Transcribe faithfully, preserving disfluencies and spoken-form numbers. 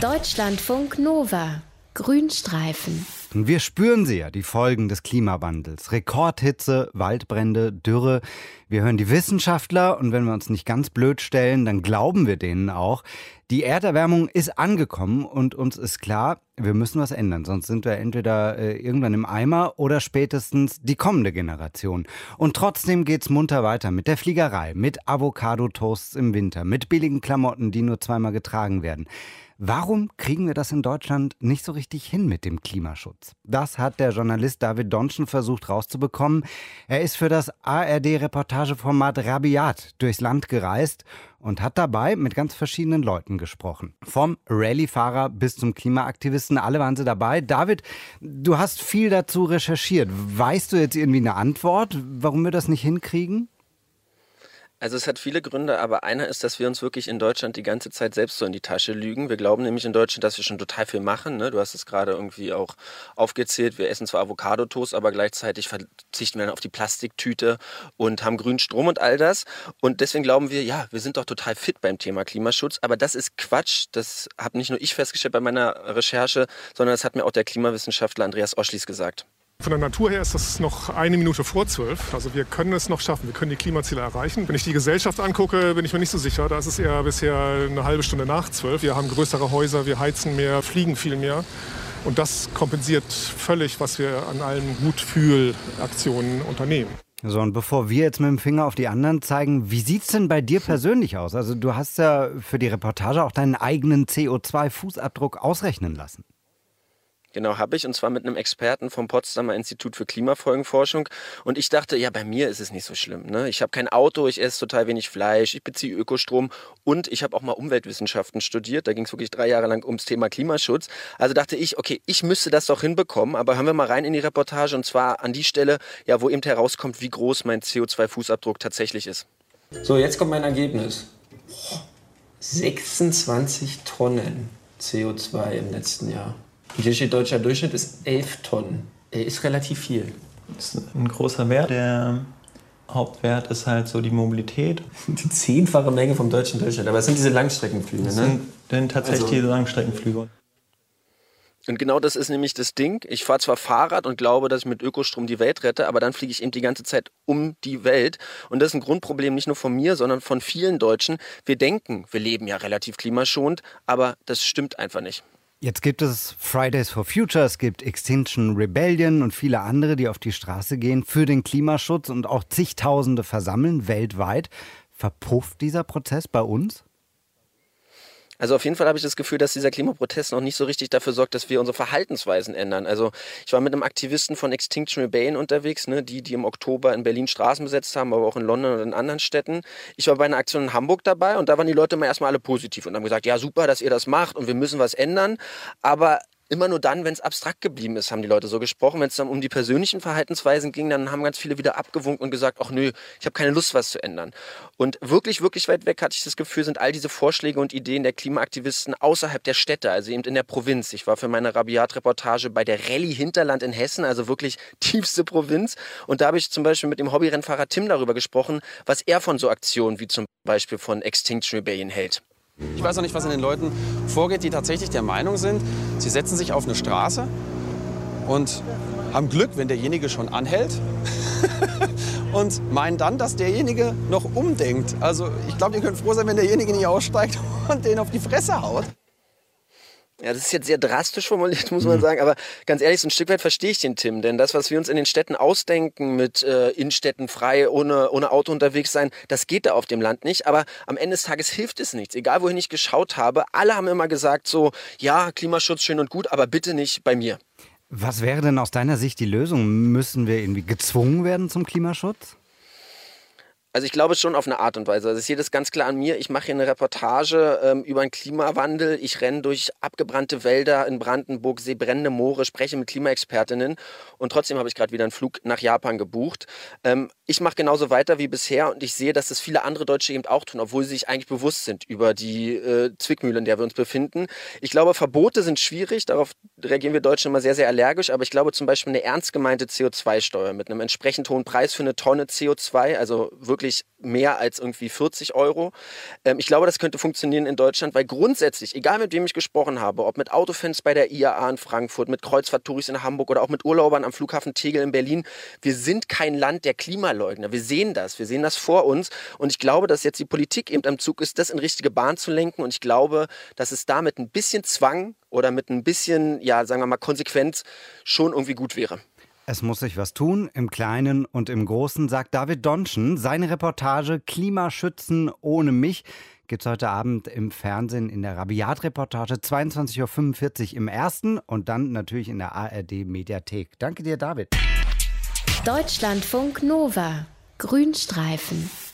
Deutschlandfunk Nova. Grünstreifen. Wir spüren sie ja, die Folgen des Klimawandels. Rekordhitze, Waldbrände, Dürre. Wir hören die Wissenschaftler und wenn wir uns nicht ganz blöd stellen, dann glauben wir denen auch. Die Erderwärmung ist angekommen und uns ist klar, wir müssen was ändern. Sonst sind wir entweder äh, irgendwann im Eimer oder spätestens die kommende Generation. Und trotzdem geht's munter weiter mit der Fliegerei, mit Avocado-Toasts im Winter, mit billigen Klamotten, die nur zweimal getragen werden. Warum kriegen wir das in Deutschland nicht so richtig hin mit dem Klimaschutz? Das hat der Journalist David Donschen versucht rauszubekommen. Er ist für das A R D-Reportageformat Rabiat durchs Land gereist und hat dabei mit ganz verschiedenen Leuten gesprochen. Vom Rallye-Fahrer bis zum Klimaaktivisten, alle waren sie dabei. David, du hast viel dazu recherchiert. Weißt du jetzt irgendwie eine Antwort, warum wir das nicht hinkriegen? Also es hat viele Gründe, aber einer ist, dass wir uns wirklich in Deutschland die ganze Zeit selbst so in die Tasche lügen. Wir glauben nämlich in Deutschland, dass wir schon total viel machen. Ne? Du hast es gerade irgendwie auch aufgezählt. Wir essen zwar Avocado-Toast, aber gleichzeitig verzichten wir dann auf die Plastiktüte und haben grünen Strom und all das. Und deswegen glauben wir, ja, wir sind doch total fit beim Thema Klimaschutz. Aber das ist Quatsch. Das habe nicht nur ich festgestellt bei meiner Recherche, sondern das hat mir auch der Klimawissenschaftler Andreas Oschlies gesagt. Von der Natur her ist das noch eine Minute vor zwölf. Also wir können es noch schaffen, wir können die Klimaziele erreichen. Wenn ich die Gesellschaft angucke, bin ich mir nicht so sicher. Da ist es eher bisher eine halbe Stunde nach zwölf. Wir haben größere Häuser, wir heizen mehr, fliegen viel mehr. Und das kompensiert völlig, was wir an allen Gutfühlaktionen unternehmen. So, und bevor wir jetzt mit dem Finger auf die anderen zeigen, wie sieht's denn bei dir persönlich aus? Also du hast ja für die Reportage auch deinen eigenen C O zwei Fußabdruck ausrechnen lassen. Genau, habe ich, und zwar mit einem Experten vom Potsdamer Institut für Klimafolgenforschung. Und ich dachte, ja, bei mir ist es nicht so schlimm. Ne? Ich habe kein Auto, ich esse total wenig Fleisch, ich beziehe Ökostrom und ich habe auch mal Umweltwissenschaften studiert. Da ging es wirklich drei Jahre lang ums Thema Klimaschutz. Also dachte ich, okay, ich müsste das doch hinbekommen. Aber hören wir mal rein in die Reportage, und zwar an die Stelle, ja, wo eben herauskommt, wie groß mein C O zwei Fußabdruck tatsächlich ist. So, jetzt kommt mein Ergebnis. sechsundzwanzig Tonnen C O zwei im letzten Jahr. Und hier steht, deutscher Durchschnitt ist elf Tonnen. Ist relativ viel. Das ist ein großer Wert. Der Hauptwert ist halt so die Mobilität. Die zehnfache Menge vom deutschen Durchschnitt. Aber es sind diese Langstreckenflüge, ne? Das sind denn tatsächlich also, diese Langstreckenflüge. Und genau das ist nämlich das Ding. Ich fahre zwar Fahrrad und glaube, dass ich mit Ökostrom die Welt rette, aber dann fliege ich eben die ganze Zeit um die Welt. Und das ist ein Grundproblem nicht nur von mir, sondern von vielen Deutschen. Wir denken, wir leben ja relativ klimaschonend, aber das stimmt einfach nicht. Jetzt gibt es Fridays for Future, es gibt Extinction Rebellion und viele andere, die auf die Straße gehen für den Klimaschutz und auch zigtausende versammeln weltweit. Verpufft dieser Prozess bei uns? Also auf jeden Fall habe ich das Gefühl, dass dieser Klimaprotest noch nicht so richtig dafür sorgt, dass wir unsere Verhaltensweisen ändern. Also ich war mit einem Aktivisten von Extinction Rebellion unterwegs, ne, die, die im Oktober in Berlin Straßen besetzt haben, aber auch in London und in anderen Städten. Ich war bei einer Aktion in Hamburg dabei und da waren die Leute mal erstmal alle positiv und haben gesagt, ja super, dass ihr das macht und wir müssen was ändern, aber immer nur dann, wenn es abstrakt geblieben ist, haben die Leute so gesprochen. Wenn es dann um die persönlichen Verhaltensweisen ging, dann haben ganz viele wieder abgewunken und gesagt, ach nö, ich habe keine Lust, was zu ändern. Und wirklich, wirklich weit weg, hatte ich das Gefühl, sind all diese Vorschläge und Ideen der Klimaaktivisten außerhalb der Städte, also eben in der Provinz. Ich war für meine Rabiat-Reportage bei der Rallye Hinterland in Hessen, also wirklich tiefste Provinz. Und da habe ich zum Beispiel mit dem Hobbyrennfahrer Tim darüber gesprochen, was er von so Aktionen wie zum Beispiel von Extinction Rebellion hält. Ich weiß auch nicht, was in den Leuten vorgeht, die tatsächlich der Meinung sind, sie setzen sich auf eine Straße und haben Glück, wenn derjenige schon anhält und meinen dann, dass derjenige noch umdenkt. Also ich glaube, ihr könnt froh sein, wenn derjenige nicht aussteigt und den auf die Fresse haut. Ja, das ist jetzt sehr drastisch formuliert, muss man sagen, aber ganz ehrlich, so ein Stück weit verstehe ich den Tim, denn das, was wir uns in den Städten ausdenken, mit äh, Innenstädten frei, ohne, ohne Auto unterwegs sein, das geht da auf dem Land nicht, aber am Ende des Tages hilft es nichts, egal wohin ich geschaut habe, alle haben immer gesagt so, ja, Klimaschutz schön und gut, aber bitte nicht bei mir. Was wäre denn aus deiner Sicht die Lösung? Müssen wir irgendwie gezwungen werden zum Klimaschutz? Also ich glaube schon auf eine Art und Weise. Also ich sehe das ganz klar an mir. Ich mache hier eine Reportage ähm, über den Klimawandel. Ich renne durch abgebrannte Wälder in Brandenburg, sehe brennende Moore, spreche mit Klimaexpertinnen und trotzdem habe ich gerade wieder einen Flug nach Japan gebucht. Ähm, ich mache genauso weiter wie bisher und ich sehe, dass das viele andere Deutsche eben auch tun, obwohl sie sich eigentlich bewusst sind über die äh, Zwickmühle, in der wir uns befinden. Ich glaube, Verbote sind schwierig. Darauf reagieren wir Deutschen immer sehr, sehr allergisch. Aber ich glaube zum Beispiel eine ernst gemeinte C O zwei Steuer mit einem entsprechend hohen Preis für eine Tonne C O zwei, also wirklich wirklich mehr als irgendwie vierzig Euro. Ähm, ich glaube, das könnte funktionieren in Deutschland, weil grundsätzlich, egal mit wem ich gesprochen habe, ob mit Autofans bei der I A A in Frankfurt, mit Kreuzfahrt-Touris in Hamburg oder auch mit Urlaubern am Flughafen Tegel in Berlin, wir sind kein Land der Klimaleugner. Wir sehen das, wir sehen das vor uns und ich glaube, dass jetzt die Politik eben am Zug ist, das in richtige Bahn zu lenken und ich glaube, dass es da mit ein bisschen Zwang oder mit ein bisschen, ja, sagen wir mal, Konsequenz schon irgendwie gut wäre. Es muss sich was tun, im Kleinen und im Großen, sagt David Donschen. Seine Reportage Klimaschützen ohne mich gibt es heute Abend im Fernsehen in der Rabiat-Reportage zweiundzwanzig Uhr fünfundvierzig im Ersten und dann natürlich in der A R D-Mediathek. Danke dir, David. Deutschlandfunk Nova. Grünstreifen.